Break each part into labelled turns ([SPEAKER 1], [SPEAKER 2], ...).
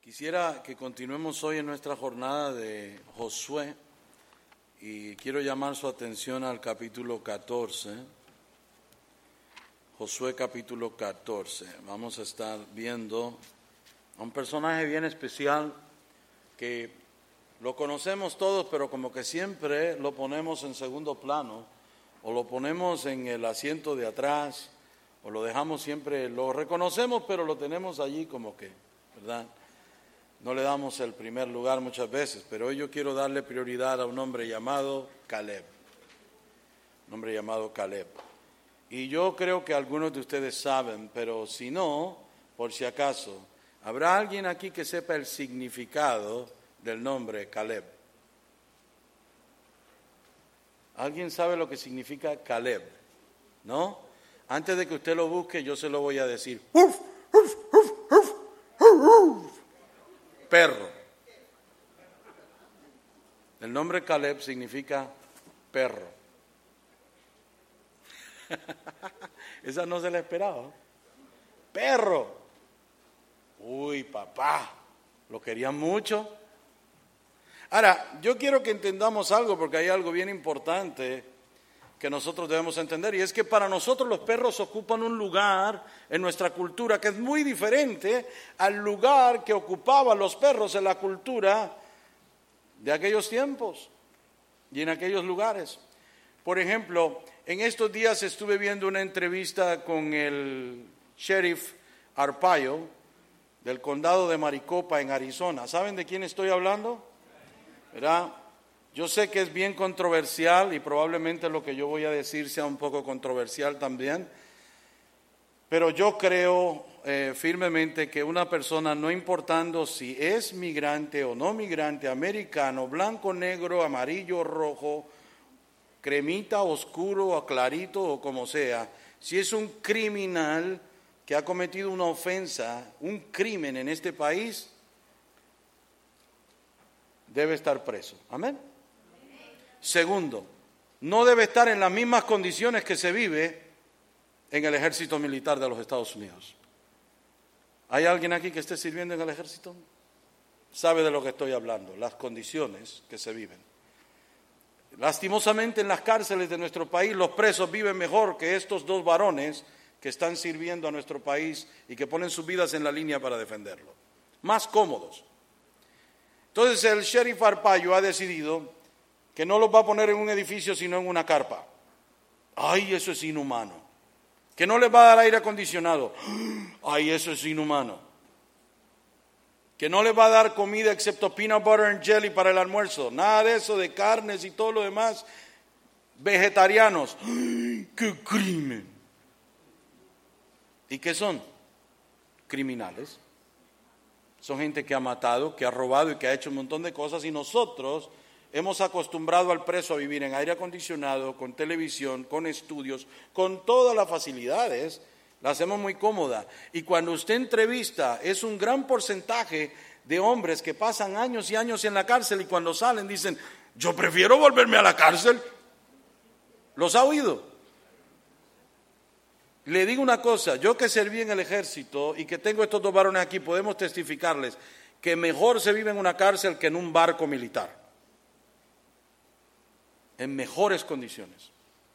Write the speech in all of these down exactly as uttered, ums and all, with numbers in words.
[SPEAKER 1] Quisiera que continuemos hoy en nuestra jornada de Josué y quiero llamar su atención al capítulo catorce. Josué capítulo catorce. Vamos a estar viendo a un personaje bien especial que lo conocemos todos, pero como que siempre lo ponemos en segundo plano o lo ponemos en el asiento de atrás o lo dejamos siempre, lo reconocemos pero lo tenemos allí como que, ¿verdad? No le damos el primer lugar muchas veces, pero hoy yo quiero darle prioridad a un hombre llamado Caleb. Un hombre llamado Caleb. Y yo creo que algunos de ustedes saben, pero si no, por si acaso, ¿habrá alguien aquí que sepa el significado del nombre Caleb? ¿Alguien sabe lo que significa Caleb? ¿No? Antes de que usted lo busque, yo se lo voy a decir. ¡Uf! ¡Uf! ¡Uf! ¡Uf! ¡Uf! Perro. El nombre Caleb significa perro. Esa no se la esperaba. Perro. Uy, papá, lo querían mucho. Ahora, yo quiero que entendamos algo porque hay algo bien importante que nosotros debemos entender, y es que para nosotros los perros ocupan un lugar en nuestra cultura que es muy diferente al lugar que ocupaban los perros en la cultura de aquellos tiempos y en aquellos lugares. Por ejemplo, en estos días estuve viendo una entrevista con el sheriff Arpaio del condado de Maricopa en Arizona. ¿Saben de quién estoy hablando? ¿Verdad? Yo sé que es bien controversial y probablemente lo que yo voy a decir sea un poco controversial también, pero yo creo eh, firmemente que una persona, no importando si es migrante o no migrante, americano, blanco, negro, amarillo, rojo, cremita, oscuro o clarito o como sea, si es un criminal que ha cometido una ofensa, un crimen en este país, debe estar preso. Amén. Segundo, no debe estar en las mismas condiciones que se vive en el ejército militar de los Estados Unidos. ¿Hay alguien aquí que esté sirviendo en el ejército? Sabe de lo que estoy hablando, las condiciones que se viven. Lastimosamente en las cárceles de nuestro país los presos viven mejor que estos dos varones que están sirviendo a nuestro país y que ponen sus vidas en la línea para defenderlo. Más cómodos. Entonces el sheriff Arpaio ha decidido que no los va a poner en un edificio sino en una carpa. Ay, eso es inhumano. Que no les va a dar aire acondicionado. Ay, eso es inhumano. Que no les va a dar comida excepto peanut butter and jelly para el almuerzo. Nada de eso, de carnes y todo lo demás. Vegetarianos. Ay, ¡qué crimen! ¿Y qué son? Criminales. Son gente que ha matado, que ha robado y que ha hecho un montón de cosas, y nosotros hemos acostumbrado al preso a vivir en aire acondicionado, con televisión, con estudios, con todas las facilidades, la hacemos muy cómoda. Y cuando usted entrevista, es un gran porcentaje de hombres que pasan años y años en la cárcel y cuando salen dicen, yo prefiero volverme a la cárcel. ¿Los ha oído? Le digo una cosa, yo que serví en el ejército y que tengo estos dos varones aquí, podemos testificarles que mejor se vive en una cárcel que en un barco militar. En mejores condiciones.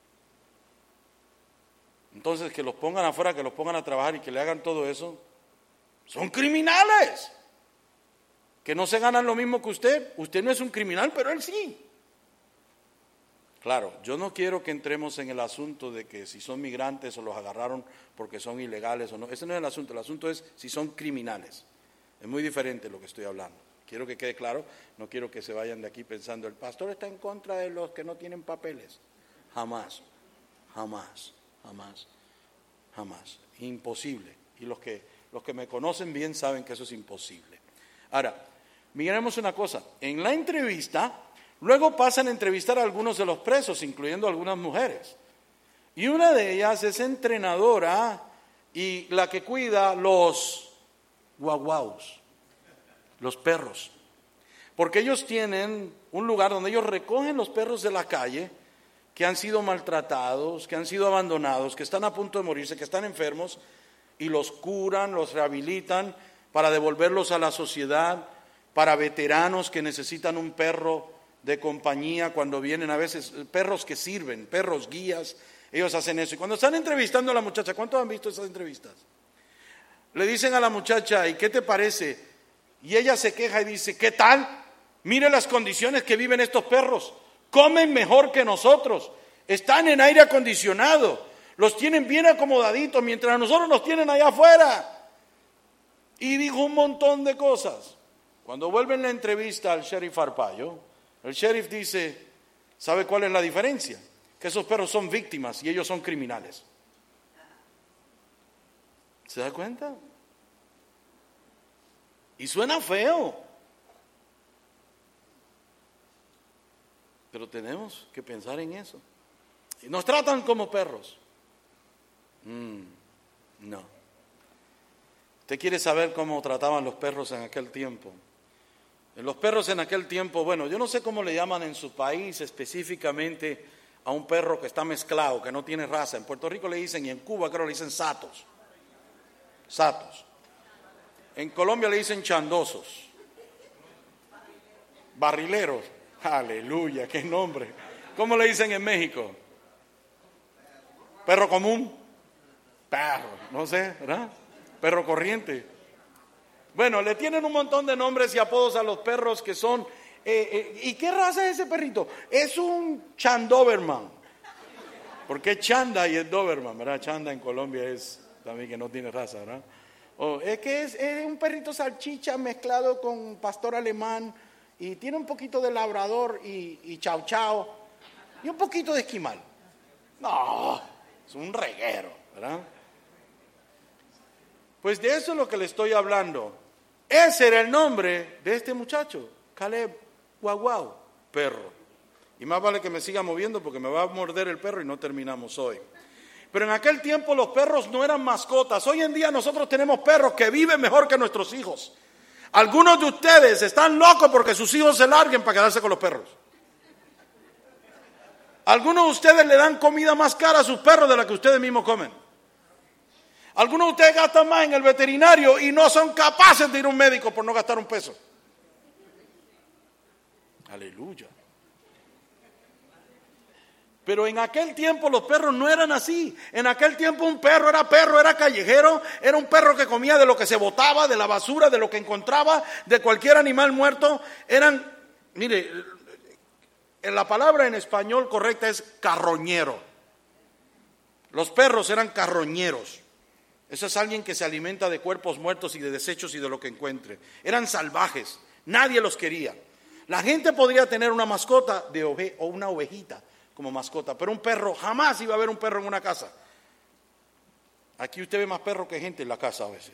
[SPEAKER 1] Entonces, que los pongan afuera, que los pongan a trabajar y que le hagan todo eso, son criminales. Que no se ganan lo mismo que usted. Usted no es un criminal, pero él sí. Claro, yo no quiero que entremos en el asunto de que si son migrantes o los agarraron porque son ilegales o no. Ese no es el asunto, el asunto es si son criminales. Es muy diferente lo que estoy hablando. Quiero que quede claro, no quiero que se vayan de aquí pensando, el pastor está en contra de los que no tienen papeles. Jamás, jamás, jamás, jamás. Imposible. Y los que, los que me conocen bien saben que eso es imposible. Ahora, miremos una cosa. En la entrevista, luego pasan a entrevistar a algunos de los presos, incluyendo algunas mujeres. Y una de ellas es entrenadora y la que cuida los guaguaus. Los perros, porque ellos tienen un lugar donde ellos recogen los perros de la calle que han sido maltratados, que han sido abandonados, que están a punto de morirse, que están enfermos, y los curan, los rehabilitan, para devolverlos a la sociedad, para veteranos que necesitan un perro de compañía cuando vienen, a veces perros que sirven, perros guías, ellos hacen eso. Y cuando están entrevistando a la muchacha, ¿cuántos han visto esas entrevistas? Le dicen a la muchacha, ¿y qué te parece? Y ella se queja y dice, ¿qué tal? Mire las condiciones que viven estos perros, comen mejor que nosotros, están en aire acondicionado, los tienen bien acomodaditos, mientras nosotros nos tienen allá afuera. Y dijo un montón de cosas. Cuando vuelve en la entrevista al sheriff Arpaio, el sheriff dice, ¿sabe cuál es la diferencia? Que esos perros son víctimas y ellos son criminales. ¿Se da cuenta? Y suena feo. Pero tenemos que pensar en eso. Y nos tratan como perros. Mm, no. ¿Usted quiere saber cómo trataban los perros en aquel tiempo? Los perros en aquel tiempo, bueno, yo no sé cómo le llaman en su país específicamente a un perro que está mezclado, que no tiene raza. En Puerto Rico le dicen, y en Cuba creo le dicen satos. Satos. En Colombia le dicen chandosos. Barrileros. Aleluya, qué nombre. ¿Cómo le dicen en México? Perro común. Perro, no sé, ¿verdad? Perro corriente. Bueno, le tienen un montón de nombres y apodos a los perros que son... Eh, eh, ¿Y qué raza es ese perrito? Es un Chandoberman. Porque es Chanda y es Doberman, ¿verdad? Chanda en Colombia es también que no tiene raza, ¿verdad? O es que es, es un perrito salchicha mezclado con pastor alemán y tiene un poquito de labrador y, y chau chau y un poquito de esquimal. No, es un reguero, ¿verdad? Pues de eso es lo que le estoy hablando. Ese era el nombre de este muchacho, Caleb, guau guau, perro. Y más vale que me siga moviendo porque me va a morder el perro y no terminamos hoy. Pero en aquel tiempo los perros no eran mascotas. Hoy en día nosotros tenemos perros que viven mejor que nuestros hijos. Algunos de ustedes están locos porque sus hijos se larguen para quedarse con los perros. Algunos de ustedes le dan comida más cara a sus perros de la que ustedes mismos comen. Algunos de ustedes gastan más en el veterinario y no son capaces de ir a un médico por no gastar un peso. Aleluya. Pero en aquel tiempo los perros no eran así. En aquel tiempo un perro era perro, era callejero, era un perro que comía de lo que se botaba, de la basura, de lo que encontraba, de cualquier animal muerto. Eran, mire, la palabra en español correcta es carroñero. Los perros eran carroñeros. Eso es alguien que se alimenta de cuerpos muertos y de desechos y de lo que encuentre. Eran salvajes, nadie los quería. La gente podría tener una mascota de ove- o una ovejita como mascota, pero un perro, jamás iba a haber un perro en una casa. Aquí usted ve más perro que gente en la casa a veces.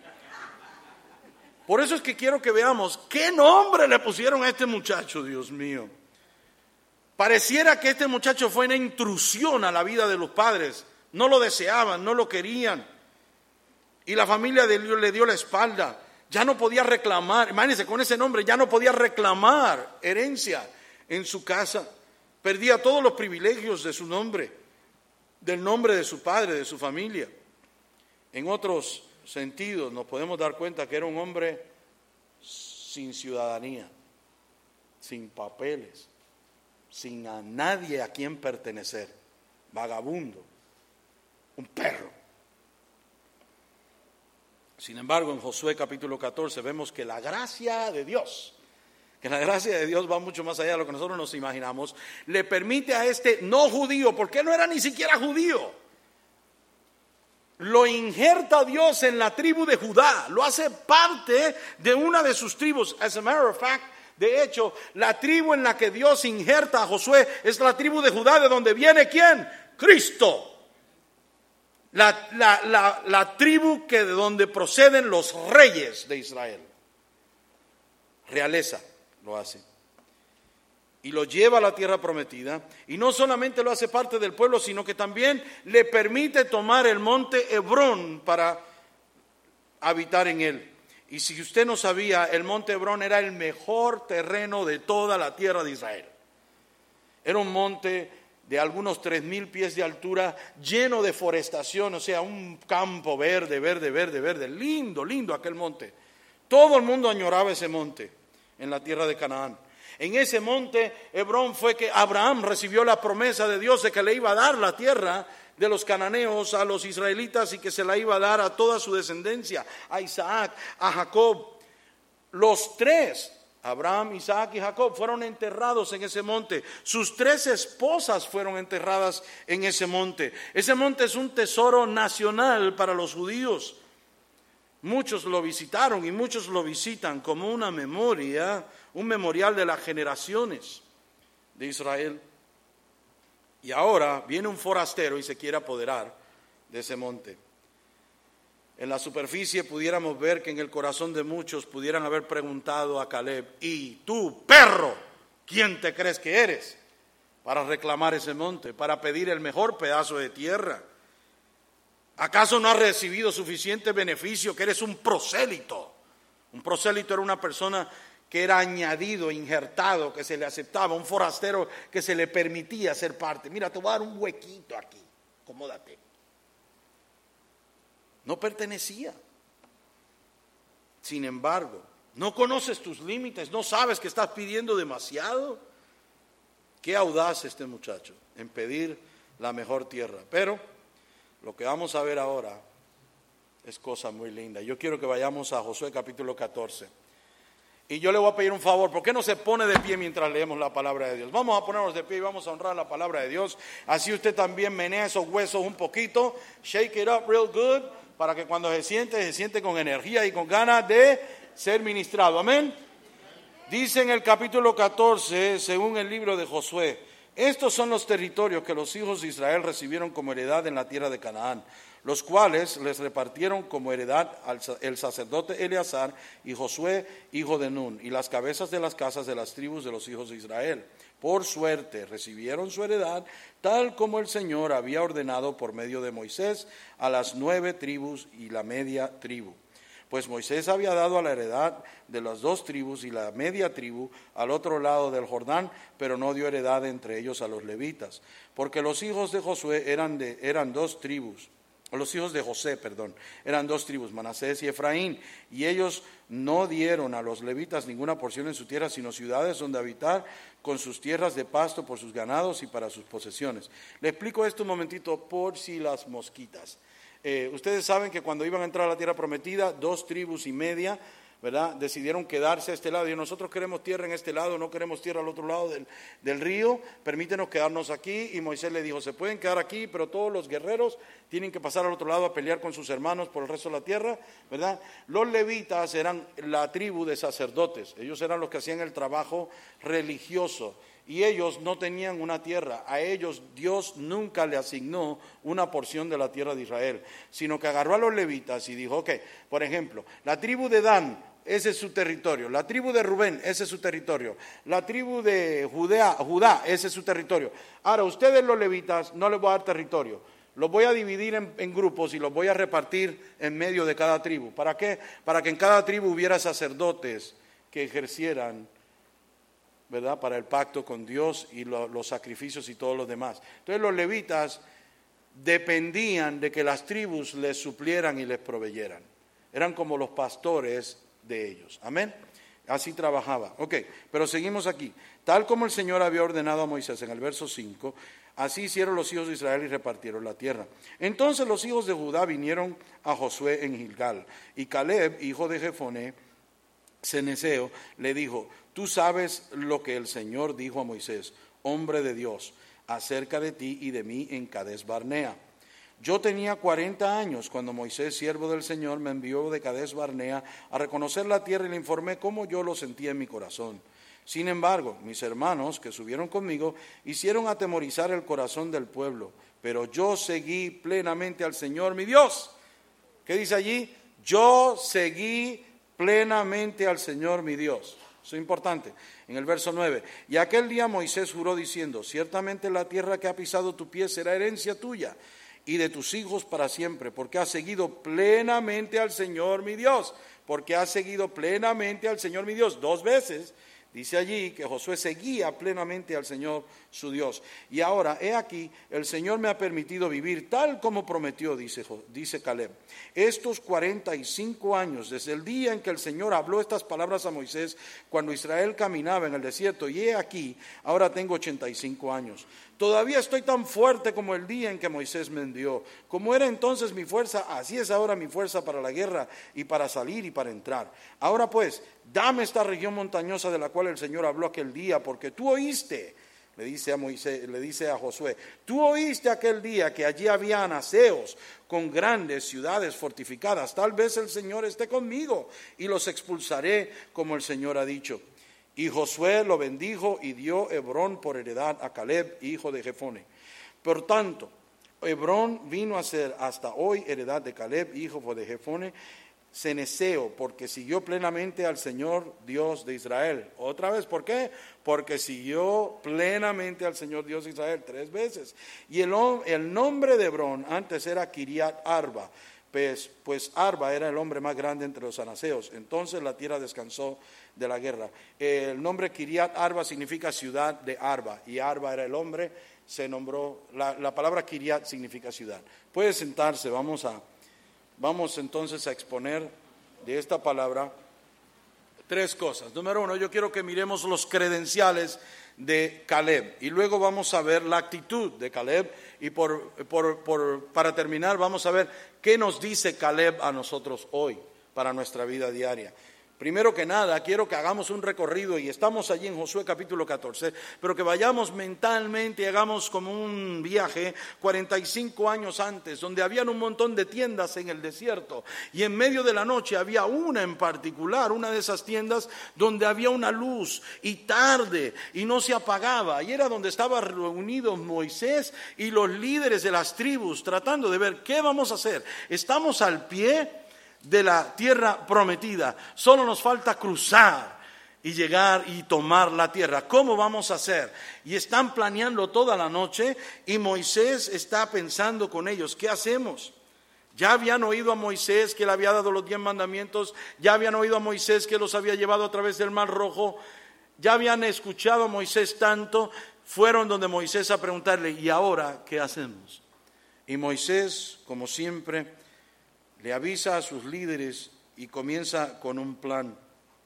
[SPEAKER 1] Por eso es que quiero que veamos qué nombre le pusieron a este muchacho, Dios mío. Pareciera que este muchacho fue una intrusión a la vida de los padres. No lo deseaban, no lo querían. Y la familia de Dios le dio la espalda. Ya no podía reclamar, imagínense, con ese nombre ya no podía reclamar herencia en su casa. Perdía todos los privilegios de su nombre, del nombre de su padre, de su familia. En otros sentidos nos podemos dar cuenta que era un hombre sin ciudadanía, sin papeles, sin a nadie a quien pertenecer, vagabundo, un perro. Sin embargo, en Josué capítulo catorce vemos que la gracia de Dios, que la gracia de Dios va mucho más allá de lo que nosotros nos imaginamos, le permite a este no judío, porque no era ni siquiera judío, lo injerta Dios en la tribu de Judá, lo hace parte de una de sus tribus. As a matter of fact, de hecho, la tribu en la que Dios injerta a Josué es la tribu de Judá, de donde viene ¿quién? Cristo. La, la, la, la tribu que de donde proceden los reyes de Israel. Realeza lo hace. Y lo lleva a la tierra prometida. Y no solamente lo hace parte del pueblo, sino que también le permite tomar el monte Hebrón para habitar en él. Y si usted no sabía, el monte Hebrón era el mejor terreno de toda la tierra de Israel. Era un monte de algunos tres mil pies de altura, lleno de forestación, o sea, un campo verde, verde, verde, verde, lindo, lindo aquel monte. Todo el mundo añoraba ese monte en la tierra de Canaán. En ese monte Hebrón fue que Abraham recibió la promesa de Dios de que le iba a dar la tierra de los cananeos a los israelitas y que se la iba a dar a toda su descendencia, a Isaac, a Jacob. Los tres, Abraham, Isaac y Jacob, fueron enterrados en ese monte. Sus tres esposas fueron enterradas en ese monte. Ese monte es un tesoro nacional para los judíos. Muchos lo visitaron y muchos lo visitan como una memoria, un memorial de las generaciones de Israel. Y ahora viene un forastero y se quiere apoderar de ese monte. En la superficie pudiéramos ver que en el corazón de muchos pudieran haber preguntado a Caleb: ¿y tú, perro, quién te crees que eres para reclamar ese monte, para pedir el mejor pedazo de tierra? ¿Acaso no has recibido suficiente beneficio, que eres un prosélito? Un prosélito era una persona que era añadido, injertado, que se le aceptaba, un forastero que se le permitía ser parte. Mira, te voy a dar un huequito aquí, acomódate. No pertenecía. Sin embargo, no conoces tus límites, no sabes que estás pidiendo demasiado. Qué audaz este muchacho en pedir la mejor tierra. Pero lo que vamos a ver ahora es cosa muy linda. Yo quiero que vayamos a Josué capítulo catorce. Y yo le voy a pedir un favor, ¿por qué no se pone de pie mientras leemos la palabra de Dios? Vamos a ponernos de pie y vamos a honrar la palabra de Dios. Así usted también menea esos huesos un poquito, shake it up real good, para que cuando se siente, se siente con energía y con ganas de ser ministrado. Amén. Dice en el capítulo catorce, según el libro de Josué: estos son los territorios que los hijos de Israel recibieron como heredad en la tierra de Canaán, los cuales les repartieron como heredad el sacerdote Eleazar y Josué, hijo de Nun, y las cabezas de las casas de las tribus de los hijos de Israel. Por suerte recibieron su heredad, tal como el Señor había ordenado por medio de Moisés a las nueve tribus y la media tribu. Pues Moisés había dado a la heredad de las dos tribus y la media tribu al otro lado del Jordán, pero no dio heredad entre ellos a los levitas, porque los hijos de Josué eran, de, eran dos tribus. Los hijos de José, perdón, eran dos tribus, Manasés y Efraín, y ellos no dieron a los levitas ninguna porción en su tierra, sino ciudades donde habitar, con sus tierras de pasto por sus ganados y para sus posesiones. Le explico esto un momentito por si las mosquitas. Eh, ustedes saben que cuando iban a entrar a la tierra prometida, dos tribus y media, ¿verdad?, decidieron quedarse a este lado. Y nosotros queremos tierra en este lado, no queremos tierra al otro lado del, del río, permítenos quedarnos aquí. Y Moisés le dijo: se pueden quedar aquí, pero todos los guerreros tienen que pasar al otro lado a pelear con sus hermanos por el resto de la tierra, ¿verdad? Los levitas eran la tribu de sacerdotes, ellos eran los que hacían el trabajo religioso. Y ellos no tenían una tierra, a ellos Dios nunca le asignó una porción de la tierra de Israel, sino que agarró a los levitas y dijo: ok, por ejemplo, la tribu de Dan, ese es su territorio, la tribu de Rubén, ese es su territorio, la tribu de Judea, Judá, ese es su territorio. Ahora, ustedes los levitas no les voy a dar territorio, los voy a dividir en, en grupos y los voy a repartir en medio de cada tribu. ¿Para qué? Para que en cada tribu hubiera sacerdotes que ejercieran, ¿verdad?, para el pacto con Dios y lo, los sacrificios y todo lo demás. Entonces los levitas dependían de que las tribus les suplieran y les proveyeran. Eran como los pastores de ellos. Amén. Así trabajaba. Ok, pero seguimos aquí. Tal como el Señor había ordenado a Moisés en el verso cinco, así hicieron los hijos de Israel y repartieron la tierra. Entonces los hijos de Judá vinieron a Josué en Gilgal, y Caleb, hijo de Jefoné, ceneseo, le dijo: tú sabes lo que el Señor dijo a Moisés, hombre de Dios, acerca de ti y de mí en Cades Barnea. Yo tenía cuarenta años cuando Moisés, siervo del Señor, me envió de Cades Barnea a reconocer la tierra, y le informé cómo yo lo sentía en mi corazón. Sin embargo, mis hermanos que subieron conmigo hicieron atemorizar el corazón del pueblo, pero yo seguí plenamente al Señor mi Dios. ¿Qué dice allí? Yo seguí plenamente al Señor mi Dios. Eso es importante. En el verso nueve, y aquel día Moisés juró diciendo: ciertamente la tierra que ha pisado tu pie será herencia tuya y de tus hijos para siempre, porque has seguido plenamente al Señor mi Dios, porque has seguido plenamente al Señor mi Dios. Dos veces Dice allí que Josué seguía plenamente al Señor su Dios. Y ahora, he aquí, el Señor me ha permitido vivir tal como prometió, dice, dice Caleb. Estos cuarenta y cinco años, desde el día en que el Señor habló estas palabras a Moisés, cuando Israel caminaba en el desierto, y he aquí, ahora tengo ochenta y cinco años. Todavía estoy tan fuerte como el día en que Moisés me envió. Como era entonces mi fuerza, así es ahora mi fuerza para la guerra y para salir y para entrar. Ahora pues, dame esta región montañosa de la cual el Señor habló aquel día, porque tú oíste, le dice a Moisés, le dice a Josué, tú oíste aquel día que allí había anaseos con grandes ciudades fortificadas. Tal vez el Señor esté conmigo y los expulsaré como el Señor ha dicho. Y Josué lo bendijo y dio Hebrón por heredad a Caleb, hijo de Jefone. Por tanto, Hebrón vino a ser hasta hoy heredad de Caleb, hijo de Jefone, ceneseo, porque siguió plenamente al Señor Dios de Israel. Otra vez, ¿por qué? Porque siguió plenamente al Señor Dios de Israel tres veces. Y el, el nombre de Hebrón antes era Kiriat Arba, pues, pues Arba era el hombre más grande entre los anaseos. Entonces la tierra descansó de la guerra. El nombre Kiriat Arba significa ciudad de Arba, y Arba era el hombre, se nombró, la, la palabra Kiriat significa ciudad. Puede sentarse, vamos a, vamos entonces a exponer de esta palabra tres cosas. Número uno, yo quiero que miremos los credenciales de Caleb, y luego vamos a ver la actitud de Caleb, y por, por, por, para terminar vamos a ver qué nos dice Caleb a nosotros hoy para nuestra vida diaria. Primero que nada, quiero que hagamos un recorrido, y estamos allí en Josué capítulo catorce, pero que vayamos mentalmente y hagamos como un viaje cuarenta y cinco años antes, donde habían un montón de tiendas en el desierto, y en medio de la noche había una en particular, una de esas tiendas donde había una luz, y tarde, y no se apagaba, y era donde estaban reunidos Moisés y los líderes de las tribus, tratando de ver qué vamos a hacer. Estamos al pie de la tierra prometida, solo nos falta cruzar y llegar y tomar la tierra. ¿Cómo vamos a hacer? Y están planeando toda la noche, y Moisés está pensando con ellos, ¿qué hacemos? Ya habían oído a Moisés que le había dado los diez mandamientos, ya habían oído a Moisés que los había llevado a través del Mar Rojo, ya habían escuchado a Moisés tanto, fueron donde Moisés a preguntarle, ¿y ahora qué hacemos? Y Moisés, como siempre, le avisa a sus líderes y comienza con un plan.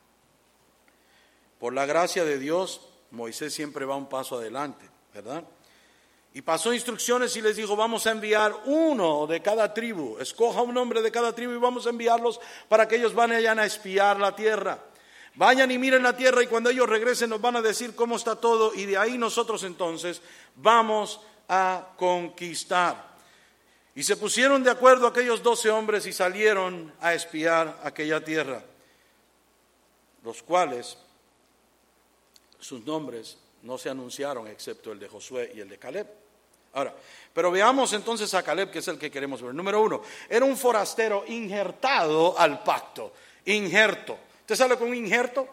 [SPEAKER 1] Por la gracia de Dios, Moisés siempre va un paso adelante, ¿verdad? Y pasó instrucciones y les dijo, vamos a enviar uno de cada tribu, escoja un hombre de cada tribu y vamos a enviarlos para que ellos vayan a espiar la tierra. Vayan y miren la tierra, y cuando ellos regresen nos van a decir cómo está todo, y de ahí nosotros entonces vamos a conquistar. Y se pusieron de acuerdo aquellos doce hombres y salieron a espiar aquella tierra, los cuales sus nombres no se anunciaron excepto el de Josué y el de Caleb. Ahora, pero veamos entonces a Caleb, que es el que queremos ver. Número uno, era un forastero injertado al pacto, injerto. ¿Usted sabe con un injerto?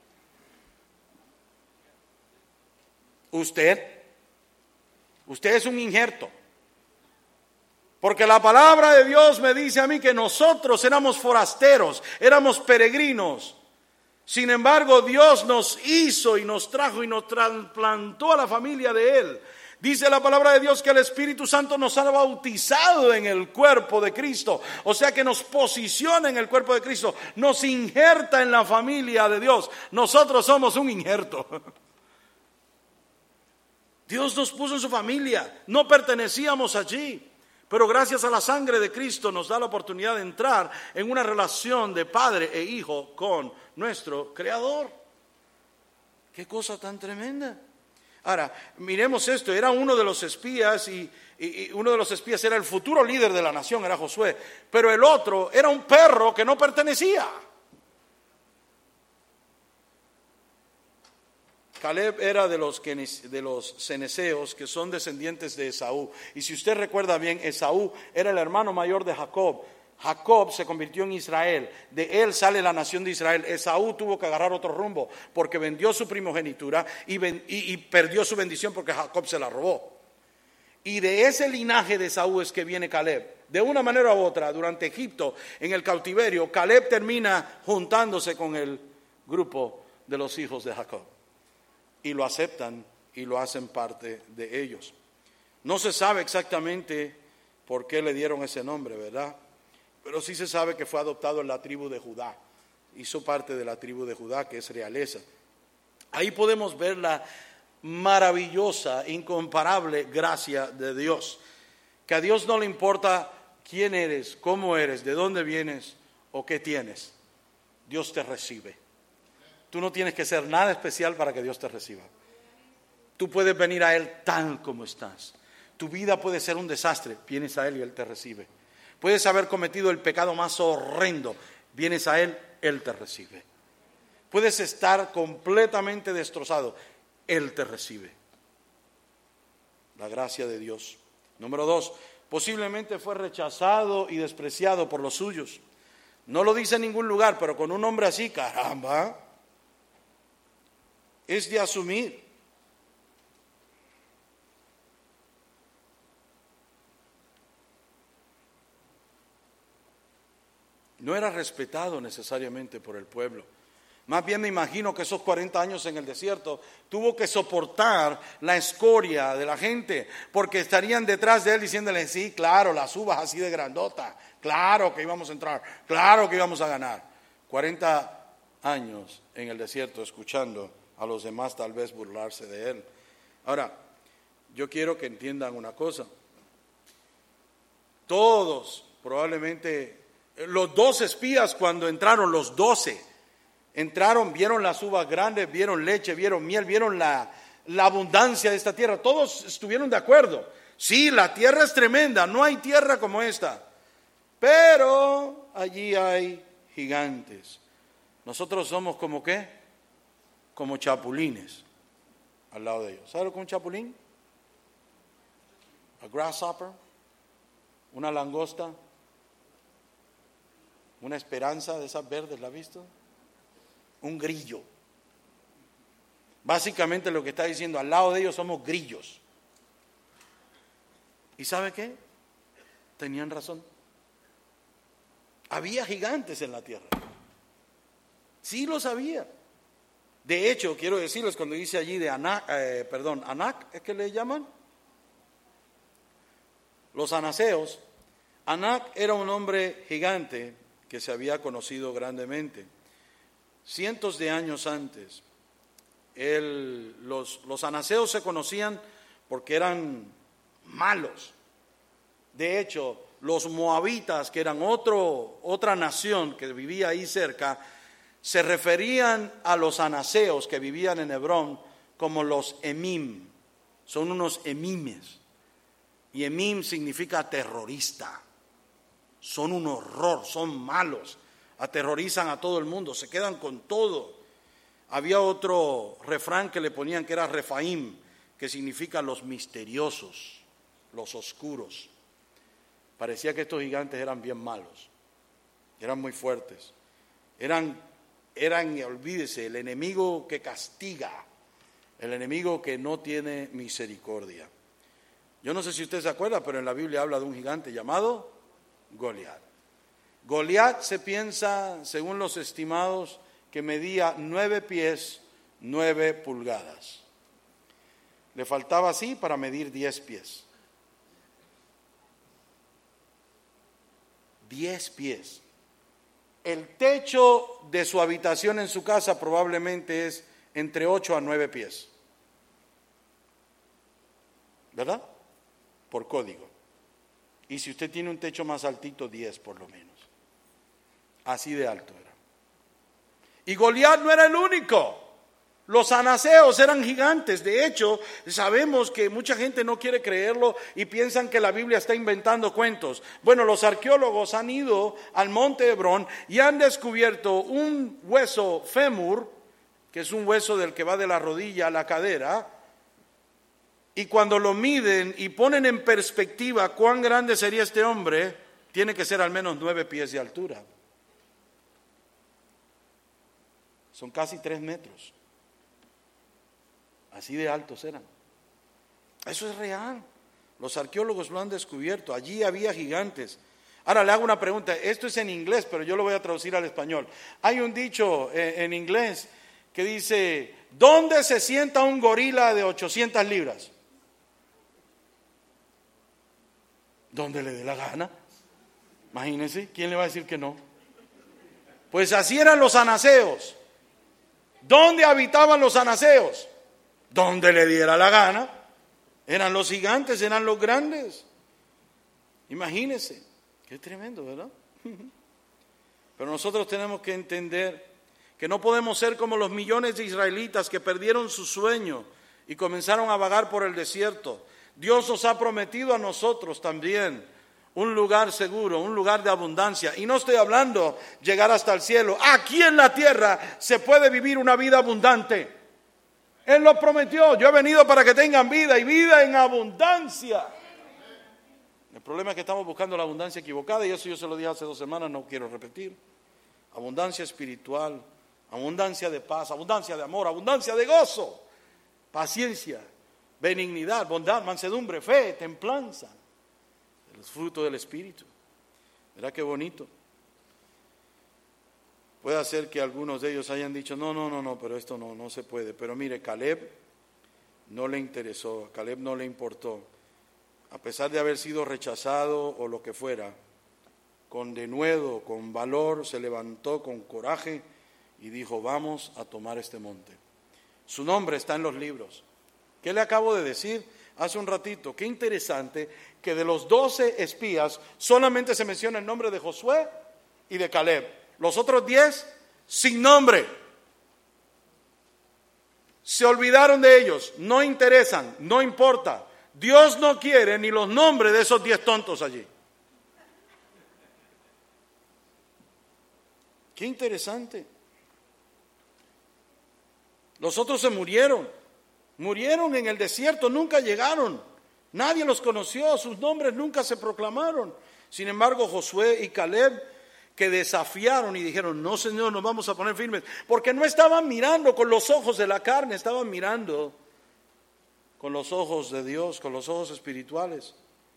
[SPEAKER 1] Usted, usted es un injerto. Porque la palabra de Dios me dice a mí que nosotros éramos forasteros, éramos peregrinos. Sin embargo, Dios nos hizo y nos trajo y nos trasplantó a la familia de Él. Dice la palabra de Dios que el Espíritu Santo nos ha bautizado en el cuerpo de Cristo. O sea que nos posiciona en el cuerpo de Cristo, nos injerta en la familia de Dios. Nosotros somos un injerto. Dios nos puso en su familia, no pertenecíamos allí. Pero gracias a la sangre de Cristo nos da la oportunidad de entrar en una relación de padre e hijo con nuestro Creador. ¡Qué cosa tan tremenda! Ahora, miremos esto, era uno de los espías y, y, y uno de los espías era el futuro líder de la nación, era Josué. Pero el otro era un perro que no pertenecía. Caleb era de los, de los ceneseos, que son descendientes de Esaú. Y si usted recuerda bien, Esaú era el hermano mayor de Jacob. Jacob se convirtió en Israel. De él sale la nación de Israel. Esaú tuvo que agarrar otro rumbo porque vendió su primogenitura y, ven, y, y perdió su bendición porque Jacob se la robó. Y de ese linaje de Esaú es que viene Caleb. De una manera u otra, durante Egipto, en el cautiverio, Caleb termina juntándose con el grupo de los hijos de Jacob. Y lo aceptan y lo hacen parte de ellos. No se sabe exactamente por qué le dieron ese nombre, ¿verdad? Pero sí se sabe que fue adoptado en la tribu de Judá. Hizo parte de la tribu de Judá, que es realeza. Ahí podemos ver la maravillosa, incomparable gracia de Dios. Que a Dios no le importa quién eres, cómo eres, de dónde vienes o qué tienes. Dios te recibe. Tú no tienes que ser nada especial para que Dios te reciba. Tú puedes venir a Él tal como estás. Tu vida puede ser un desastre, vienes a Él y Él te recibe. Puedes haber cometido el pecado más horrendo, vienes a Él, Él te recibe. Puedes estar completamente destrozado, Él te recibe. La gracia de Dios. Número dos, posiblemente fue rechazado y despreciado por los suyos. No lo dice en ningún lugar, pero con un hombre así, caramba, es de asumir. No era respetado necesariamente por el pueblo. Más bien me imagino que esos cuarenta años en el desierto tuvo que soportar la escoria de la gente, porque estarían detrás de él diciéndole, sí, claro, las uvas así de grandota, claro que íbamos a entrar, claro que íbamos a ganar. cuarenta años en el desierto escuchando a los demás tal vez burlarse de él. Ahora, yo quiero que entiendan una cosa. Todos probablemente... Los dos espías cuando entraron, los doce, entraron, vieron las uvas grandes, vieron leche, vieron miel, vieron la, la abundancia de esta tierra. Todos estuvieron de acuerdo. Sí, la tierra es tremenda, no hay tierra como esta. Pero allí hay gigantes. Nosotros somos como ¿qué? Como chapulines al lado de ellos. ¿Sabe lo que es un chapulín? A grasshopper, una langosta. Una esperanza de esas verdes, ¿la ha visto? Un grillo. Básicamente lo que está diciendo, al lado de ellos somos grillos. ¿Y sabe qué? Tenían razón. Había gigantes en la tierra. Sí lo sabía. De hecho, quiero decirles, cuando dice allí de Anak, eh, perdón, Anak, ¿es que le llaman? Los anaseos. Anak era un hombre gigante que se había conocido grandemente. Cientos de años antes, él, los, los anaseos se conocían porque eran malos. De hecho, los moabitas, que eran otro, otra nación que vivía ahí cerca, se referían a los anaseos que vivían en Hebrón como los emim. Son unos emimes. Y emim significa terrorista. Son un horror, son malos, aterrorizan a todo el mundo, se quedan con todo. Había otro refrán que le ponían que era Refaim, que significa los misteriosos, los oscuros. Parecía que estos gigantes eran bien malos, eran muy fuertes, eran, eran, olvídese, el enemigo que castiga, el enemigo que no tiene misericordia. Yo no sé si usted se acuerda, pero en la Biblia habla de un gigante llamado Goliat. Goliat se piensa, según los estimados, que medía nueve pies, nueve pulgadas. Le faltaba así para medir diez pies. Diez pies. El techo de su habitación en su casa probablemente es entre ocho a nueve pies. ¿Verdad? Por código. Y si usted tiene un techo más altito, diez por lo menos. Así de alto era. Y Goliat no era el único. Los anaseos eran gigantes. De hecho, sabemos que mucha gente no quiere creerlo y piensan que la Biblia está inventando cuentos. Bueno, los arqueólogos han ido al monte Hebrón y han descubierto un hueso fémur, que es un hueso del que va de la rodilla a la cadera. Y cuando lo miden y ponen en perspectiva cuán grande sería este hombre, tiene que ser al menos nueve pies de altura. Son casi tres metros. Así de altos eran. Eso es real. Los arqueólogos lo han descubierto. Allí había gigantes. Ahora le hago una pregunta. Esto es en inglés, pero yo lo voy a traducir al español. Hay un dicho en inglés que dice, ¿dónde se sienta un gorila de ochocientas libras? Donde le dé la gana. Imagínense, ¿quién le va a decir que no? Pues así eran los anaseos. ¿Dónde habitaban los anaseos? Donde le diera la gana. Eran los gigantes, eran los grandes. Imagínense, qué tremendo, ¿verdad? Pero nosotros tenemos que entender que no podemos ser como los millones de israelitas que perdieron su sueño y comenzaron a vagar por el desierto. Dios nos ha prometido a nosotros también un lugar seguro, un lugar de abundancia. Y no estoy hablando llegar hasta el cielo. Aquí en la tierra se puede vivir una vida abundante. Él lo prometió. Yo he venido para que tengan vida y vida en abundancia. El problema es que estamos buscando la abundancia equivocada y eso yo se lo dije hace dos semanas, no quiero repetir. Abundancia espiritual, abundancia de paz, abundancia de amor, abundancia de gozo, paciencia, benignidad, bondad, mansedumbre, fe, templanza, los frutos del Espíritu. ¿Verdad qué bonito? Puede ser que algunos de ellos hayan dicho, no, no, no, no, pero esto no, no se puede. Pero mire, Caleb no le interesó, a Caleb no le importó. A pesar de haber sido rechazado o lo que fuera, con denuedo, con valor, se levantó con coraje y dijo, vamos a tomar este monte. Su nombre está en los libros. ¿Qué le acabo de decir hace un ratito? Qué interesante que de los doce espías solamente se menciona el nombre de Josué y de Caleb. Los otros diez, sin nombre. Se olvidaron de ellos, no interesan, no importa. Dios no quiere ni los nombres de esos diez tontos allí. Qué interesante. Los otros se murieron. Murieron en el desierto, nunca llegaron. Nadie los conoció, sus nombres nunca se proclamaron. Sin embargo, Josué y Caleb, que desafiaron y dijeron, no, Señor, nos vamos a poner firmes. Porque no estaban mirando con los ojos de la carne, estaban mirando con los ojos de Dios, con los ojos espirituales.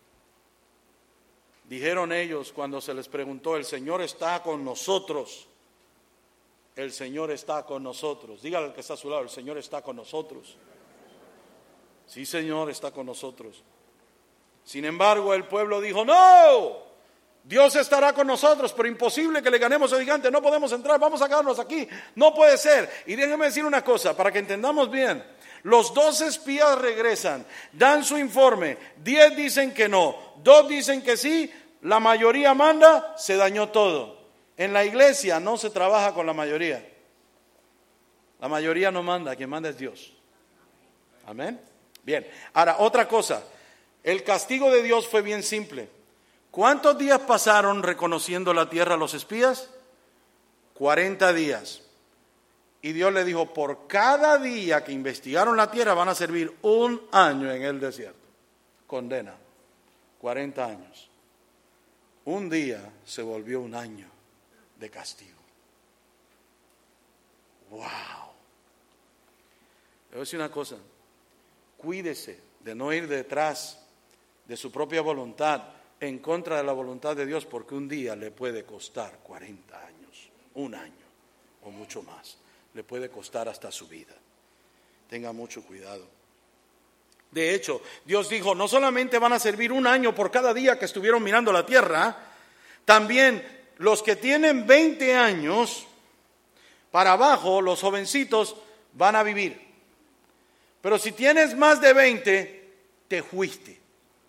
[SPEAKER 1] Dijeron ellos cuando se les preguntó, el Señor está con nosotros. El Señor está con nosotros. Dígale al que está a su lado, el Señor está con nosotros. Sí, Señor, está con nosotros. Sin embargo, el pueblo dijo, no, Dios estará con nosotros, pero imposible que le ganemos al gigante, no podemos entrar, vamos a quedarnos aquí, no puede ser. Y déjenme decir una cosa, para que entendamos bien, los dos espías regresan, dan su informe, diez dicen que no, dos dicen que sí, la mayoría manda, se dañó todo. En la iglesia no se trabaja con la mayoría, la mayoría no manda, quien manda es Dios. Amén. Bien, ahora otra cosa, el castigo de Dios fue bien simple. ¿Cuántos días pasaron reconociendo la tierra los espías? cuarenta días. Y Dios le dijo, por cada día que investigaron la tierra van a servir un año en el desierto. Condena, cuarenta años. Un día se volvió un año de castigo. ¡Wow! Le voy a decir una cosa, cuídese de no ir detrás de su propia voluntad en contra de la voluntad de Dios, porque un día le puede costar cuarenta años, un año o mucho más. Le puede costar hasta su vida. Tenga mucho cuidado. De hecho, Dios dijo, no solamente van a servir un año por cada día que estuvieron mirando la tierra, también los que tienen veinte años para abajo, los jovencitos, van a vivir. Pero si tienes más de veinte, te fuiste.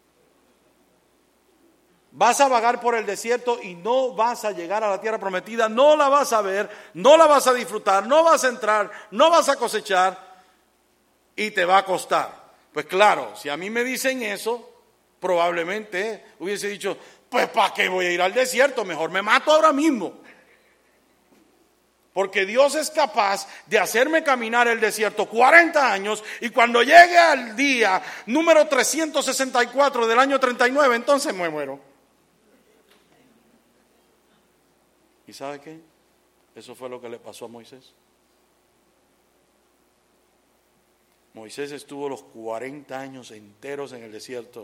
[SPEAKER 1] Vas a vagar por el desierto y no vas a llegar a la tierra prometida, no la vas a ver, no la vas a disfrutar, no vas a entrar, no vas a cosechar y te va a costar. Pues claro, si a mí me dicen eso, probablemente hubiese dicho, pues ¿para qué voy a ir al desierto? Mejor me mato ahora mismo. Porque Dios es capaz de hacerme caminar el desierto cuarenta años y cuando llegue al día número trescientos sesenta y cuatro del año treinta y nueve, entonces me muero. ¿Y sabe qué? Eso fue lo que le pasó a Moisés. Moisés estuvo los cuarenta años enteros en el desierto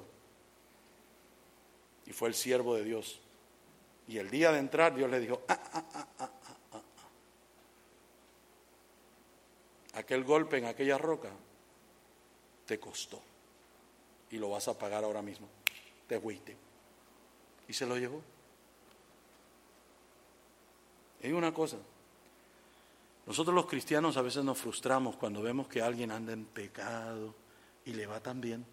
[SPEAKER 1] y fue el siervo de Dios. Y el día de entrar, Dios le dijo, ah, ah, ah, ah, ah, ah. aquel golpe en aquella roca te costó y lo vas a pagar ahora mismo. Te fuiste. Y se lo llevó. Hay una cosa, nosotros los cristianos a veces nos frustramos cuando vemos que alguien anda en pecado y le va tan bien.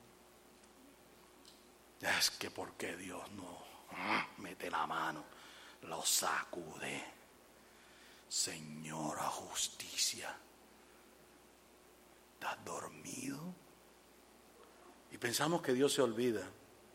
[SPEAKER 1] Es que ¿por qué Dios no mete la mano, lo sacude? Señora justicia, ¿estás dormido? Y pensamos que Dios se olvida.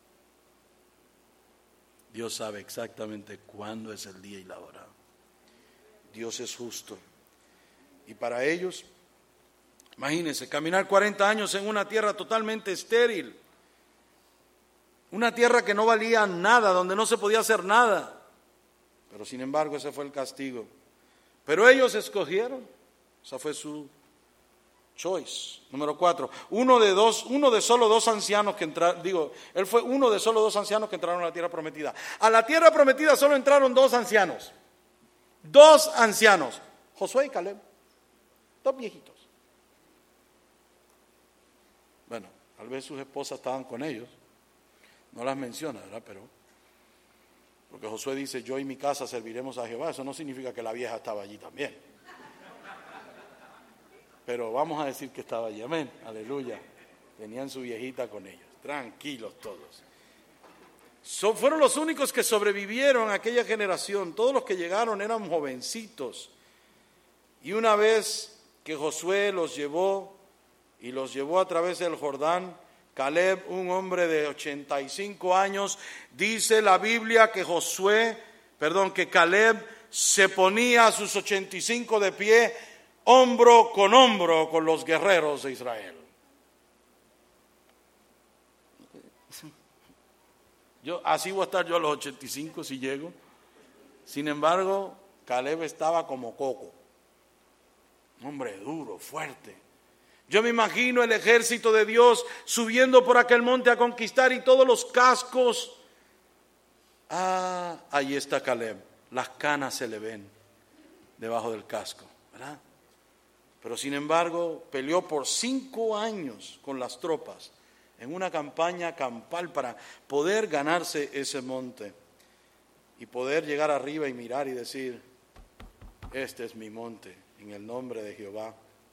[SPEAKER 1] Dios sabe exactamente cuándo es el día y la hora. Dios es justo. Y para ellos, imagínense, caminar cuarenta años en una tierra totalmente estéril, una tierra que no valía nada, donde no se podía hacer nada. Pero sin embargo ese fue el castigo. Pero ellos escogieron, esa fue su choice. Número cuatro, uno de dos, uno de solo dos ancianos que entraron, digo, él fue uno de solo dos ancianos que entraron a la tierra prometida. A la tierra prometida solo entraron dos ancianos. Dos ancianos, Josué y Caleb, dos viejitos. Bueno, tal vez sus esposas estaban con ellos, no las menciona, ¿verdad? Pero, porque Josué dice, yo y mi casa serviremos a Jehová, eso no significa que la vieja estaba allí también. Pero vamos a decir que estaba allí, amén, aleluya. Tenían su viejita con ellos, tranquilos todos. So, fueron los únicos que sobrevivieron a aquella generación. Todos los que llegaron eran jovencitos. Y una vez que Josué los llevó y los llevó a través del Jordán, Caleb, un hombre de ochenta y cinco años, dice la Biblia que Josué, perdón, que Caleb se ponía a sus ochenta y cinco de pie, hombro con hombro con los guerreros de Israel. Yo, así voy a estar yo a los ochenta y cinco si llego. Sin embargo, Caleb estaba como coco. Un hombre duro, fuerte. Yo me imagino el ejército de Dios subiendo por aquel monte a conquistar y todos los cascos. Ah, ahí está Caleb. Las canas se le ven debajo del casco, ¿verdad? Pero sin embargo, peleó por cinco años con las tropas en una campaña campal para poder ganarse ese monte y poder llegar arriba y mirar y decir, este es mi monte, en el nombre de Jehová.